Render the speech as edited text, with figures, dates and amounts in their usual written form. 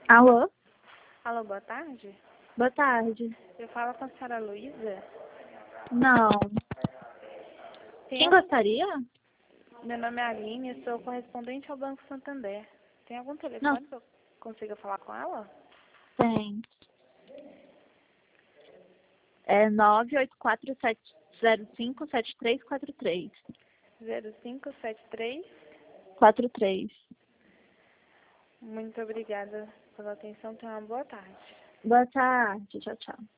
Alô? Alô, boa tarde. Boa tarde. Eu falo com a senhora Luísa. Não. Tem Quem algum- gostaria? Meu nome é Aline e sou correspondente ao Banco Santander. Tem algum Não, telefone que eu consiga falar com ela? tem. É 984057343. 0573. 43. Muito obrigada pela atenção. Tenha uma boa tarde. Boa tarde. Tchau, tchau.